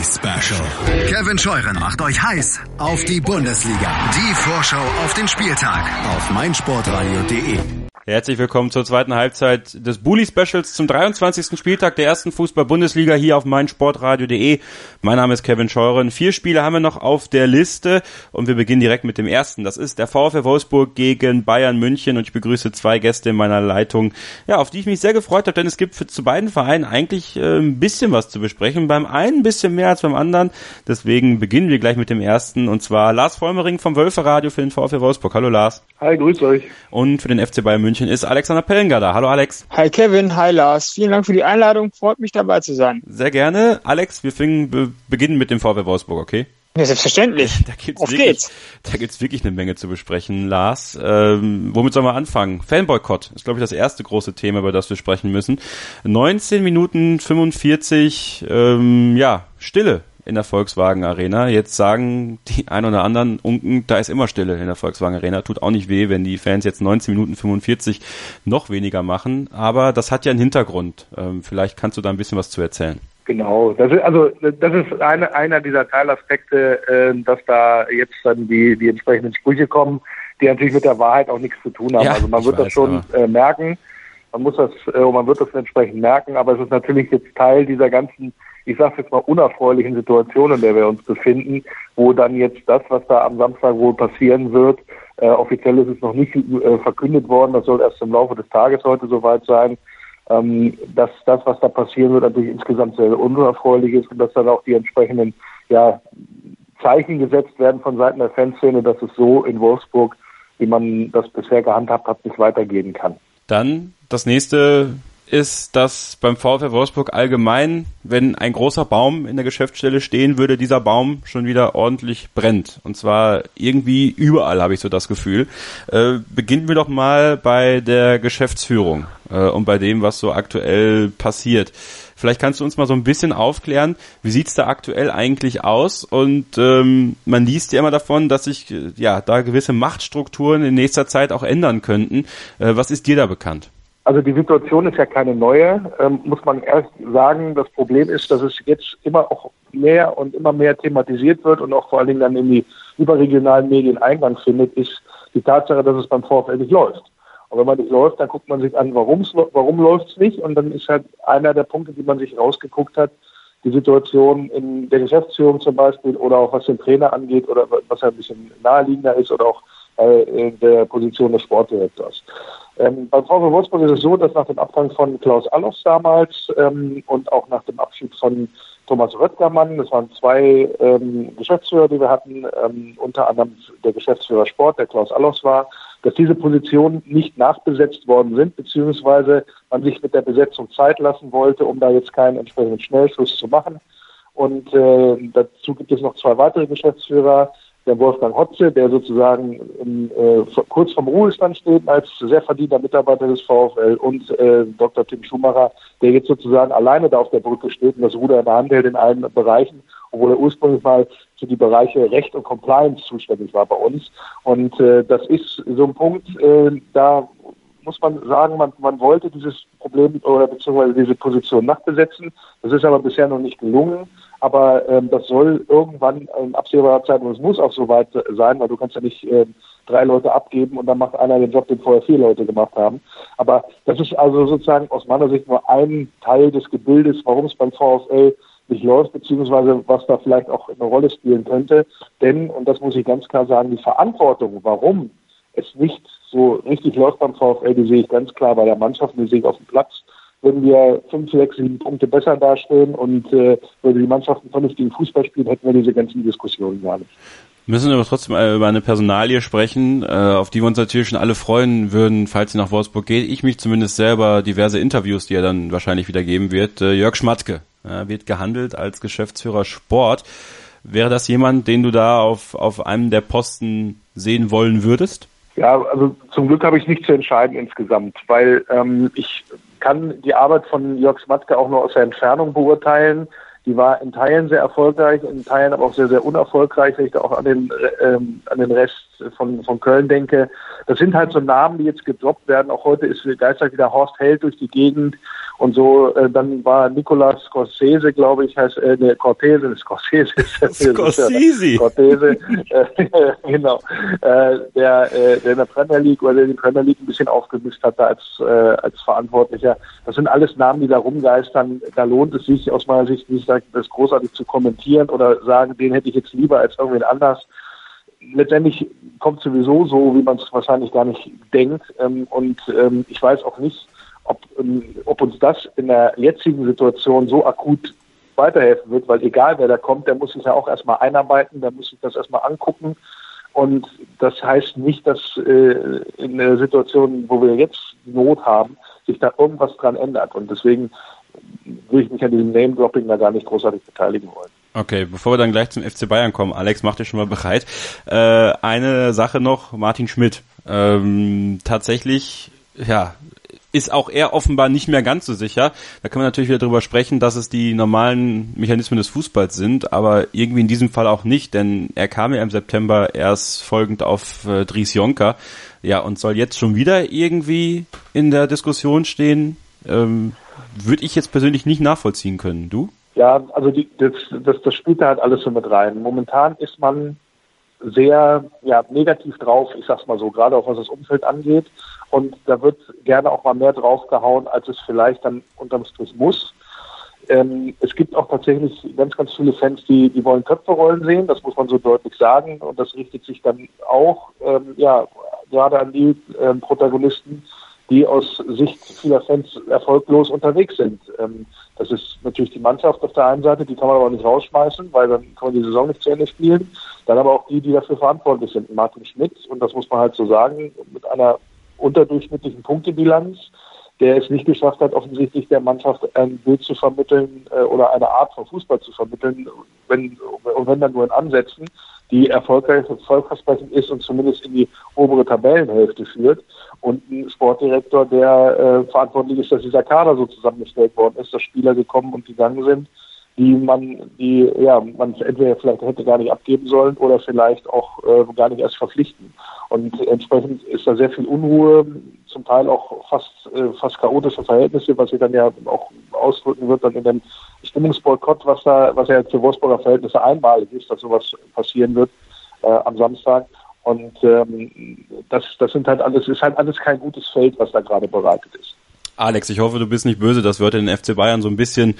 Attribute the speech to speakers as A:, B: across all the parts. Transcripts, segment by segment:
A: Bully Special. Kevin Scheuren macht euch heiß auf die Bundesliga. Die Vorschau auf den Spieltag auf meinsportradio.de.
B: Herzlich willkommen zur zweiten Halbzeit des Bully Specials zum 23. Spieltag der ersten Fußball-Bundesliga hier auf meinsportradio.de. Mein Name ist Kevin Scheuren. 4 Spiele haben wir noch auf der Liste und wir beginnen direkt mit dem ersten. Das ist der VfL Wolfsburg gegen Bayern München und ich begrüße 2 Gäste in meiner Leitung, ja, auf die ich mich sehr gefreut habe, denn es gibt zu beiden Vereinen eigentlich ein bisschen was zu besprechen. Beim einen ein bisschen mehr als beim anderen. Deswegen beginnen wir gleich mit dem ersten und zwar Lars Vollmering vom Wölfe-Radio für den VfL Wolfsburg. Hallo Lars.
C: Hi, grüß euch.
B: Und für den FC Bayern München ist Alexander Pellinger da. Hallo Alex.
D: Hi Kevin, hi Lars. Vielen Dank für die Einladung. Freut mich dabei zu sein.
B: Sehr gerne. Alex, wir beginnen mit dem VfL Wolfsburg, okay?
D: Ja, selbstverständlich.
B: Auf geht's. Da gibt's wirklich eine Menge zu besprechen, Lars. Womit sollen wir anfangen? Fanboykott ist, glaube ich, das erste große Thema, über das wir sprechen müssen. 19 Minuten 45, Stille in der Volkswagen Arena. Jetzt sagen die ein oder anderen Unken, da ist immer Stille in der Volkswagen Arena. Tut auch nicht weh, wenn die Fans jetzt 19 Minuten 45 noch weniger machen. Aber das hat ja einen Hintergrund. Vielleicht kannst du da ein bisschen was zu erzählen.
C: Genau, das ist einer dieser Teilaspekte, dass da jetzt dann die entsprechenden Sprüche kommen, die natürlich mit der Wahrheit auch nichts zu tun haben. Ja, also man wird das schon merken, man wird das entsprechend merken, aber es ist natürlich jetzt Teil dieser ganzen, ich sage jetzt mal, unerfreulichen Situation, in der wir uns befinden, wo dann jetzt das, was da am Samstag wohl passieren wird, offiziell ist es noch nicht verkündet worden, das soll erst im Laufe des Tages heute soweit sein, dass das, was da passieren wird, natürlich insgesamt sehr unerfreulich ist und dass dann auch die entsprechenden Zeichen gesetzt werden von Seiten der Fanszene, dass es so in Wolfsburg, wie man das bisher gehandhabt hat, nicht weitergehen kann.
B: Dann das nächste ist, dass beim VfL Wolfsburg allgemein, wenn ein großer Baum in der Geschäftsstelle stehen würde, dieser Baum schon wieder ordentlich brennt. Und zwar irgendwie überall, habe ich so das Gefühl. Beginnen wir doch mal bei der Geschäftsführung und bei dem, was so aktuell passiert. Vielleicht kannst du uns mal so ein bisschen aufklären, wie sieht's da aktuell eigentlich aus? Und man liest ja immer davon, dass sich da gewisse Machtstrukturen in nächster Zeit auch ändern könnten. Was ist dir da bekannt?
C: Also die Situation ist ja keine neue, muss man erst sagen. Das Problem ist, dass es jetzt immer mehr thematisiert wird und auch vor allen Dingen dann in die überregionalen Medien Eingang findet, ist die Tatsache, dass es beim VfL nicht läuft. Und wenn man nicht läuft, dann guckt man sich an, warum läuft es nicht? Und dann ist halt einer der Punkte, die man sich rausgeguckt hat, die Situation in der Geschäftsführung zum Beispiel oder auch was den Trainer angeht oder was ja ein bisschen naheliegender ist oder auch in der Position des Sportdirektors. Beim VfL Wolfsburg ist es so, dass nach dem Abgang von Klaus Allofs damals und auch nach dem Abschied von Thomas Röttgermann, das waren 2 Geschäftsführer, die wir hatten, unter anderem der Geschäftsführer Sport, der Klaus Allofs war, dass diese Positionen nicht nachbesetzt worden sind, beziehungsweise man sich mit der Besetzung Zeit lassen wollte, um da jetzt keinen entsprechenden Schnellschuss zu machen. Und dazu gibt es noch 2 weitere Geschäftsführer, der Wolfgang Hotze, der sozusagen kurz vorm Ruhestand steht als sehr verdienter Mitarbeiter des VfL und Dr. Tim Schumacher, der jetzt sozusagen alleine da auf der Brücke steht und das Ruder in der Hand hält in allen Bereichen, obwohl er ursprünglich mal für die Bereiche Recht und Compliance zuständig war bei uns. Und das ist so ein Punkt, da muss man sagen, man wollte dieses Problem oder beziehungsweise diese Position nachbesetzen. Das ist aber bisher noch nicht gelungen. Aber das soll irgendwann in absehbarer Zeit, und es muss auch so weit sein, weil du kannst ja nicht 3 Leute abgeben und dann macht einer den Job, den vorher 4 Leute gemacht haben. Aber das ist also sozusagen aus meiner Sicht nur ein Teil des Gebildes, warum es beim VfL nicht läuft, beziehungsweise was da vielleicht auch eine Rolle spielen könnte. Denn, und das muss ich ganz klar sagen, die Verantwortung, warum es nicht so richtig läuft beim VfL, die sehe ich ganz klar bei der Mannschaft, die sehe ich auf dem Platz. Wenn wir 5, 6, 7 Punkte besser dastehen und würde die Mannschaft einen vernünftigen Fußball spielen, hätten wir diese ganzen Diskussionen gar nicht.
B: Müssen wir aber trotzdem über eine Personalie sprechen, auf die wir uns natürlich schon alle freuen würden, falls sie nach Wolfsburg geht. Ich mich zumindest selber, diverse Interviews, die er dann wahrscheinlich wieder geben wird. Jörg Schmatke wird gehandelt als Geschäftsführer Sport. Wäre das jemand, den du da auf einem der Posten sehen wollen würdest?
C: Ja, also zum Glück habe ich nicht zu entscheiden insgesamt, weil ich kann die Arbeit von Jörg Schmatke auch nur aus der Entfernung beurteilen. Die war in Teilen sehr erfolgreich, in Teilen aber auch sehr, sehr unerfolgreich, wenn ich da auch an den Rest von Köln denke, das sind halt so Namen, die jetzt gedroppt werden. Auch heute geistert wieder Horst Held durch die Gegend und so. Dann war Nicolas Scorsese, glaube ich, Cortese. Cortese, genau. Der in der Premier League oder die Premier League ein bisschen aufgemischt hatte als Verantwortlicher. Das sind alles Namen, die da rumgeistern. Da lohnt es sich aus meiner Sicht nicht, das großartig zu kommentieren oder sagen, den hätte ich jetzt lieber als irgendwen anders. Letztendlich kommt sowieso so, wie man es wahrscheinlich gar nicht denkt. Ich weiß auch nicht, ob uns das in der jetzigen Situation so akut weiterhelfen wird, weil egal wer da kommt, der muss sich ja auch erstmal einarbeiten, der muss sich das erstmal angucken. Und das heißt nicht, dass in der Situation, wo wir jetzt Not haben, sich da irgendwas dran ändert. Und deswegen würde ich mich an diesem Name-Dropping da gar nicht großartig beteiligen wollen.
B: Okay, bevor wir dann gleich zum FC Bayern kommen, Alex, mach dich schon mal bereit. Eine Sache noch, Martin Schmidt. Tatsächlich, ja, ist auch er offenbar nicht mehr ganz so sicher. Da kann man natürlich wieder drüber sprechen, dass es die normalen Mechanismen des Fußballs sind, aber irgendwie in diesem Fall auch nicht, denn er kam ja im September erst folgend auf Dries Jonker, ja, und soll jetzt schon wieder irgendwie in der Diskussion stehen. Würde ich jetzt persönlich nicht nachvollziehen können. Du?
C: Ja, also das spielt da halt alles so mit rein. Momentan ist man sehr negativ drauf, ich sag's mal so, gerade auch was das Umfeld angeht. Und da wird gerne auch mal mehr draufgehauen, als es vielleicht dann unterm Strich muss. Es gibt auch tatsächlich ganz, ganz viele Fans, die wollen Köpfe rollen sehen, das muss man so deutlich sagen. Und das richtet sich dann auch gerade an die Protagonisten, die aus Sicht vieler Fans erfolglos unterwegs sind. Das ist natürlich die Mannschaft auf der einen Seite, die kann man aber nicht rausschmeißen, weil dann kann man die Saison nicht zu Ende spielen. Dann aber auch die dafür verantwortlich sind. Martin Schmidt, und das muss man halt so sagen, mit einer unterdurchschnittlichen Punktebilanz, der es nicht geschafft hat, offensichtlich der Mannschaft ein Bild zu vermitteln oder eine Art von Fußball zu vermitteln, wenn dann nur in Ansätzen, die erfolgversprechend ist und zumindest in die obere Tabellenhälfte führt. Und ein Sportdirektor, der verantwortlich ist, dass dieser Kader so zusammengestellt worden ist, dass Spieler gekommen und gegangen sind, die man entweder vielleicht hätte gar nicht abgeben sollen oder vielleicht auch gar nicht erst verpflichten. Und entsprechend ist da sehr viel Unruhe, zum Teil auch fast chaotische Verhältnisse, was sich dann ja auch ausdrücken wird dann in dem Stimmungsboykott, was ja für Wolfsburger Verhältnisse einmalig ist, dass sowas passieren wird am Samstag. Und das ist halt alles kein gutes Feld, was da gerade bereitet ist.
B: Alex, ich hoffe, du bist nicht böse, dass wir heute den FC Bayern so ein bisschen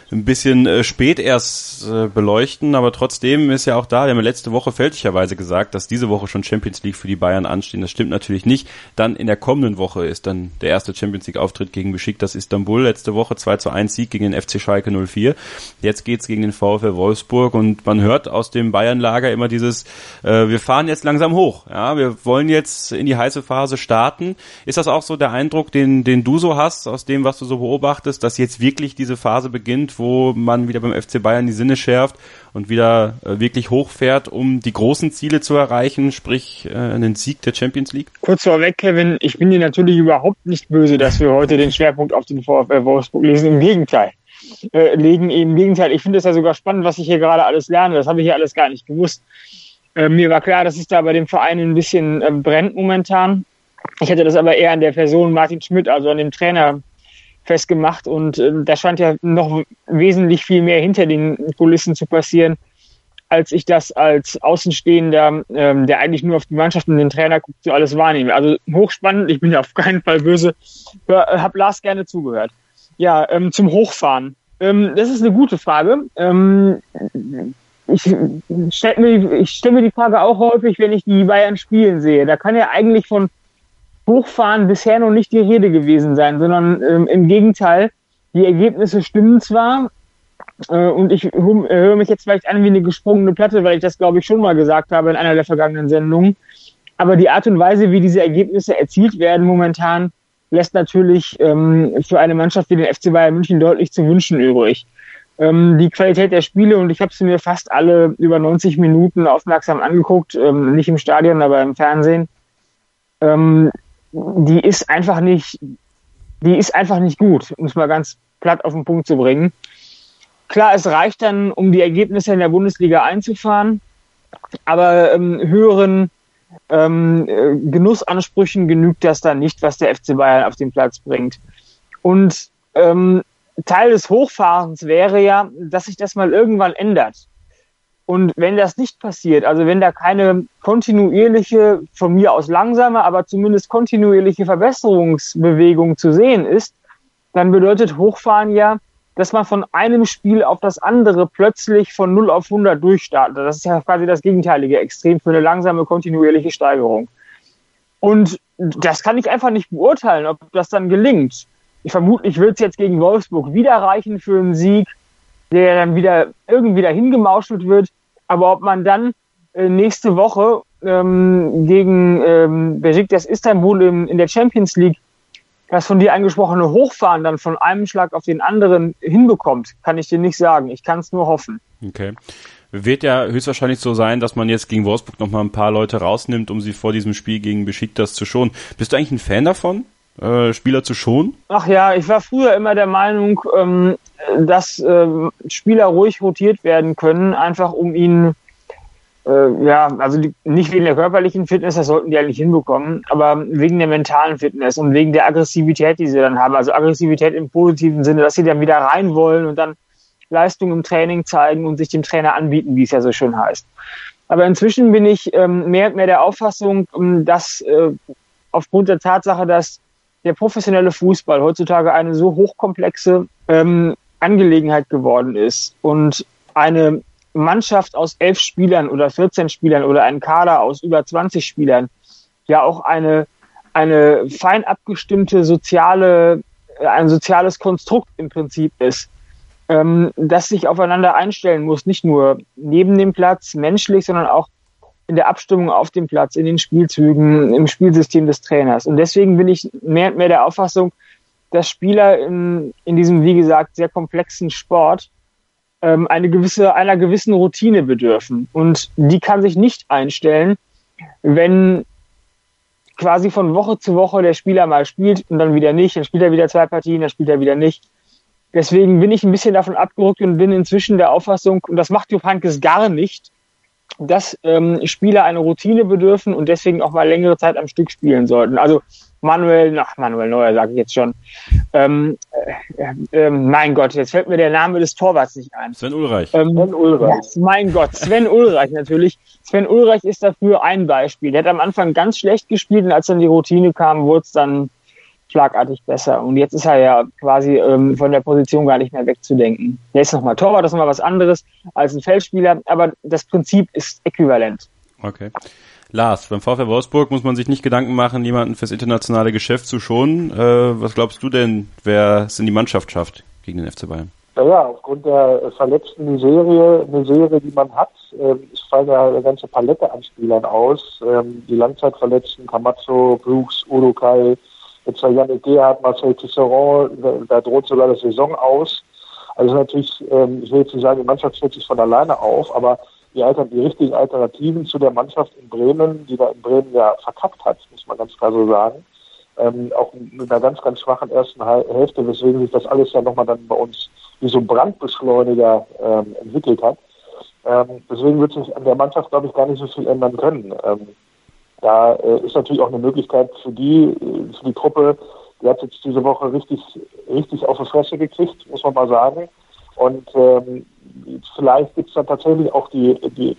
B: spät erst beleuchten, aber trotzdem ist ja auch da, wir haben ja letzte Woche fälschlicherweise gesagt, dass diese Woche schon Champions League für die Bayern anstehen. Das stimmt natürlich nicht. Dann in der kommenden Woche ist dann der erste Champions League Auftritt gegen Besiktas Istanbul. Letzte Woche 2:1 Sieg gegen den FC Schalke 04. Jetzt geht's gegen den VfL Wolfsburg und man hört aus dem Bayern-Lager immer dieses, wir fahren jetzt langsam hoch. Ja, wir wollen jetzt in die heiße Phase starten. Ist das auch so der Eindruck, den du so hast, aus dem, was du so beobachtest, dass jetzt wirklich diese Phase beginnt, wo man wieder beim FC Bayern die Sinne schärft und wieder wirklich hochfährt, um die großen Ziele zu erreichen, sprich einen Sieg der Champions League?
D: Kurz vorweg, Kevin, ich bin dir natürlich überhaupt nicht böse, dass wir heute den Schwerpunkt auf den VfL Wolfsburg legen. Im Gegenteil. Ich finde es ja sogar spannend, was ich hier gerade alles lerne. Das habe ich hier alles gar nicht gewusst. Mir war klar, dass es da bei dem Verein ein bisschen brennt momentan. Ich hätte das aber eher an der Person Martin Schmidt, also an dem Trainer, festgemacht und da scheint ja noch wesentlich viel mehr hinter den Kulissen zu passieren, als ich das als Außenstehender, der eigentlich nur auf die Mannschaft und den Trainer guckt, so alles wahrnehme. Also hochspannend, ich bin ja auf keinen Fall böse, hab Lars gerne zugehört. Ja, zum Hochfahren. Das ist eine gute Frage. Ich stelle mir die Frage auch häufig, wenn ich die Bayern spielen sehe. Da kann ja eigentlich von Hochfahren bisher noch nicht die Rede gewesen sein, sondern im Gegenteil, die Ergebnisse stimmen zwar und ich höre mich jetzt vielleicht an wie eine gesprungene Platte, weil ich das, glaube ich, schon mal gesagt habe in einer der vergangenen Sendungen, aber die Art und Weise, wie diese Ergebnisse erzielt werden momentan, lässt natürlich für eine Mannschaft wie den FC Bayern München deutlich zu wünschen übrig. Die Qualität der Spiele, und ich habe sie mir fast alle über 90 Minuten aufmerksam angeguckt, nicht im Stadion, aber im Fernsehen, die ist einfach nicht gut, um es mal ganz platt auf den Punkt zu bringen. Klar, es reicht dann, um die Ergebnisse in der Bundesliga einzufahren, aber höheren Genussansprüchen genügt das dann nicht, was der FC Bayern auf den Platz bringt. Und Teil des Hochfahrens wäre ja, dass sich das mal irgendwann ändert. Und wenn das nicht passiert, also wenn da keine kontinuierliche, von mir aus langsame, aber zumindest kontinuierliche Verbesserungsbewegung zu sehen ist, dann bedeutet Hochfahren ja, dass man von einem Spiel auf das andere plötzlich von 0 auf 100 durchstartet. Das ist ja quasi das gegenteilige Extrem für eine langsame, kontinuierliche Steigerung. Und das kann ich einfach nicht beurteilen, ob das dann gelingt. Vermutlich wird es jetzt gegen Wolfsburg wieder reichen für einen Sieg, der dann wieder irgendwie dahin gemauschelt wird. Aber ob man dann nächste Woche gegen Beşiktaş Istanbul in der Champions League das von dir angesprochene Hochfahren dann von einem Schlag auf den anderen hinbekommt, kann ich dir nicht sagen. Ich kann es nur hoffen.
B: Okay. Wird ja höchstwahrscheinlich so sein, dass man jetzt gegen Wolfsburg noch mal ein paar Leute rausnimmt, um sie vor diesem Spiel gegen Beşiktaş zu schonen. Bist du eigentlich ein Fan davon, Spieler zu schonen?
D: Ach ja, ich war früher immer der Meinung, dass Spieler ruhig rotiert werden können, einfach um ihnen nicht wegen der körperlichen Fitness, das sollten die eigentlich hinbekommen, aber wegen der mentalen Fitness und wegen der Aggressivität, die sie dann haben. Also Aggressivität im positiven Sinne, dass sie dann wieder rein wollen und dann Leistung im Training zeigen und sich dem Trainer anbieten, wie es ja so schön heißt. Aber inzwischen bin ich mehr und mehr der Auffassung, dass aufgrund der Tatsache, dass der professionelle Fußball heutzutage eine so hochkomplexe Angelegenheit geworden ist und eine Mannschaft aus 11 Spielern oder 14 Spielern oder ein Kader aus über 20 Spielern ja auch eine fein abgestimmte ein soziales Konstrukt im Prinzip ist, das sich aufeinander einstellen muss, nicht nur neben dem Platz menschlich, sondern auch in der Abstimmung auf dem Platz, in den Spielzügen, im Spielsystem des Trainers. Und deswegen bin ich mehr und mehr der Auffassung, dass Spieler in diesem, wie gesagt, sehr komplexen Sport einer gewissen Routine bedürfen. Und die kann sich nicht einstellen, wenn quasi von Woche zu Woche der Spieler mal spielt und dann wieder nicht, dann spielt er wieder 2 Partien, dann spielt er wieder nicht. Deswegen bin ich ein bisschen davon abgerückt und bin inzwischen der Auffassung, und das macht Jupp Heynckes gar nicht, dass Spieler eine Routine bedürfen und deswegen auch mal längere Zeit am Stück spielen sollten. Also Manuel Neuer, sage ich jetzt schon. Mein Gott, jetzt fällt mir der Name des Torwarts nicht ein.
B: Sven Ulreich.
C: Sven Ulreich.
D: Ja, mein Gott, Sven Ulreich natürlich. Sven Ulreich ist dafür ein Beispiel. Der hat am Anfang ganz schlecht gespielt und als dann die Routine kam, wurde es dann schlagartig besser. Und jetzt ist er ja quasi von der Position gar nicht mehr wegzudenken. Der ist nochmal Torwart, das ist nochmal was anderes als ein Feldspieler, aber das Prinzip ist äquivalent.
B: Okay. Lars, beim VfL Wolfsburg muss man sich nicht Gedanken machen, jemanden fürs internationale Geschäft zu schonen. Was glaubst du denn, wer es in die Mannschaft schafft gegen den FC Bayern?
C: Naja, aufgrund der verletzten Serie, die man hat, es fallen ja eine ganze Palette an Spielern aus. Die Langzeitverletzten, Camacho, Brooks, Urukai, jetzt Yannick Gerhardt, Marcel Tisserand, da droht sogar die Saison aus. Also natürlich, ich will jetzt nicht sagen, die Mannschaft stellt sich von alleine auf, aber die richtigen Alternativen zu der Mannschaft in Bremen, die da in Bremen ja verkackt hat, muss man ganz klar so sagen. Auch mit einer ganz, ganz schwachen ersten Hälfte, weswegen sich das alles ja nochmal dann bei uns wie so ein Brandbeschleuniger entwickelt hat. Deswegen wird sich an der Mannschaft, glaube ich, gar nicht so viel ändern können. Da ist natürlich auch eine Möglichkeit für die Truppe, die hat jetzt diese Woche richtig auf die Fresse gekriegt, muss man mal sagen. Und vielleicht gibt es dann tatsächlich auch die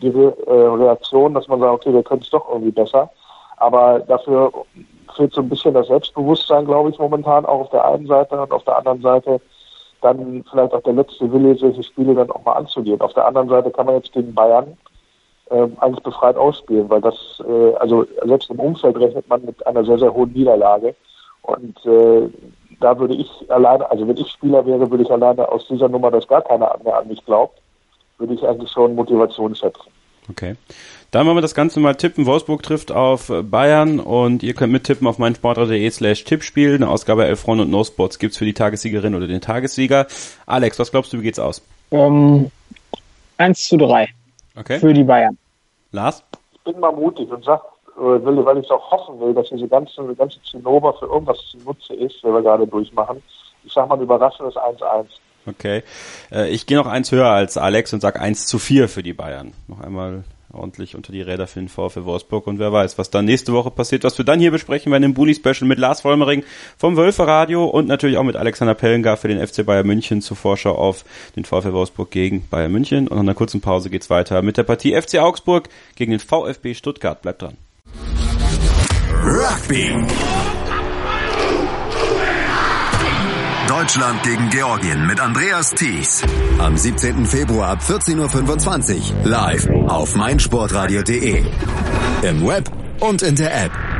C: Reaktion, dass man sagt, okay, wir können es doch irgendwie besser. Aber dafür fehlt so ein bisschen das Selbstbewusstsein, glaube ich, momentan auch auf der einen Seite und auf der anderen Seite dann vielleicht auch der letzte Wille, solche Spiele dann auch mal anzugehen. Auf der anderen Seite kann man jetzt gegen Bayern eigentlich befreit ausspielen, weil das, also selbst im Umfeld rechnet man mit einer sehr, sehr hohen Niederlage. Und da würde ich alleine, also wenn ich Spieler wäre, würde ich alleine aus dieser Nummer, dass gar keiner mehr an mich glaubt, würde ich eigentlich schon Motivation schätzen.
B: Okay. Dann wollen wir das Ganze mal tippen. Wolfsburg trifft auf Bayern und ihr könnt mittippen auf meinsportradar.de/Tippspiel. Eine Ausgabe 11 Freunde und No Sports gibt's für die Tagessiegerin oder den Tagessieger. Alex, was glaubst du, wie geht's aus?
D: 1:3.
B: Okay.
D: Für die Bayern.
B: Lars?
C: Ich bin mal mutig und sag, weil ich auch hoffen will, dass diese ganze Zinnober für irgendwas zunutze ist, wenn wir gerade durchmachen. Ich sag mal ein überraschendes 1:1.
B: Okay. Ich gehe noch eins höher als Alex und sag 1:4 für die Bayern. Noch einmal ordentlich unter die Räder für den VfL Wolfsburg. Und wer weiß, was dann nächste Woche passiert, was wir dann hier besprechen werden im Bully-Special mit Lars Vollmering vom Wölfe-Radio und natürlich auch mit Alexander Pellengar für den FC Bayern München zur Vorschau auf den VfL Wolfsburg gegen Bayern München. Und nach einer kurzen Pause geht's weiter mit der Partie FC Augsburg gegen den VfB Stuttgart. Bleibt dran.
A: Rugby. Deutschland gegen Georgien mit Andreas Thies. Am 17. Februar ab 14.25 Uhr live auf meinsportradio.de. Im Web und in der App.